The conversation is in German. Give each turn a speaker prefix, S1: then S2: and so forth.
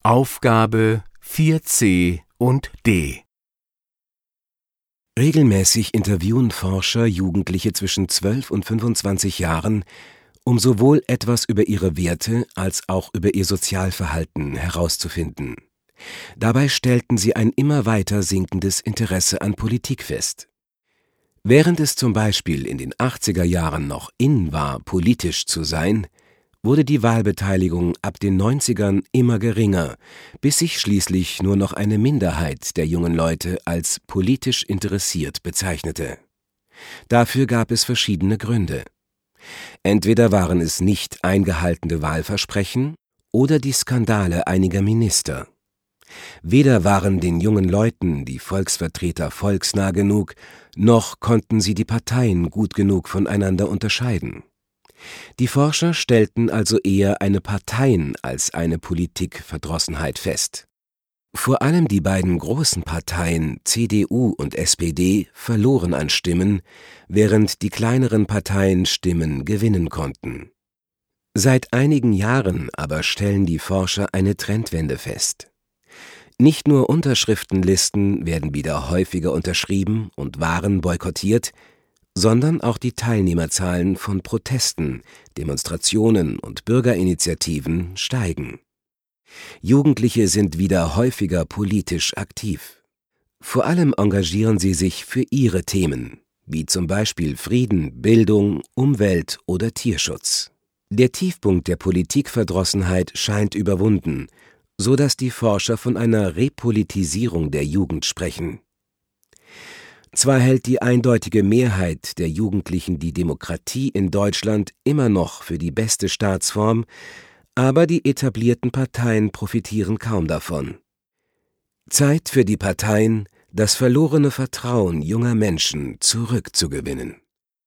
S1: Aufgabe 4c und d.
S2: Regelmäßig interviewen Forscher Jugendliche zwischen 12 und 25 Jahren, um sowohl etwas über ihre Werte als auch über ihr Sozialverhalten herauszufinden. Dabei stellten sie ein immer weiter sinkendes Interesse an Politik fest. Während es zum Beispiel in den 80er Jahren noch in war, politisch zu sein, wurde die Wahlbeteiligung ab den 90ern immer geringer, bis sich schließlich nur noch eine Minderheit der jungen Leute als politisch interessiert bezeichnete. Dafür gab es verschiedene Gründe. Entweder waren es nicht eingehaltene Wahlversprechen oder die Skandale einiger Minister. Weder waren den jungen Leuten die Volksvertreter volksnah genug, noch konnten sie die Parteien gut genug voneinander unterscheiden. Die Forscher stellten also eher eine Parteien- als eine Politikverdrossenheit fest. Vor allem die beiden großen Parteien CDU und SPD verloren an Stimmen, während die kleineren Parteien Stimmen gewinnen konnten. Seit einigen Jahren aber stellen die Forscher eine Trendwende fest. Nicht nur Unterschriftenlisten werden wieder häufiger unterschrieben und Waren boykottiert, sondern auch die Teilnehmerzahlen von Protesten, Demonstrationen und Bürgerinitiativen steigen. Jugendliche sind wieder häufiger politisch aktiv. Vor allem engagieren sie sich für ihre Themen, wie zum Beispiel Frieden, Bildung, Umwelt oder Tierschutz. Der Tiefpunkt der Politikverdrossenheit scheint überwunden, so dass die Forscher von einer Repolitisierung der Jugend sprechen. Zwar hält die eindeutige Mehrheit der Jugendlichen die Demokratie in Deutschland immer noch für die beste Staatsform, aber die etablierten Parteien profitieren kaum davon. Zeit für die Parteien, das verlorene Vertrauen junger Menschen zurückzugewinnen.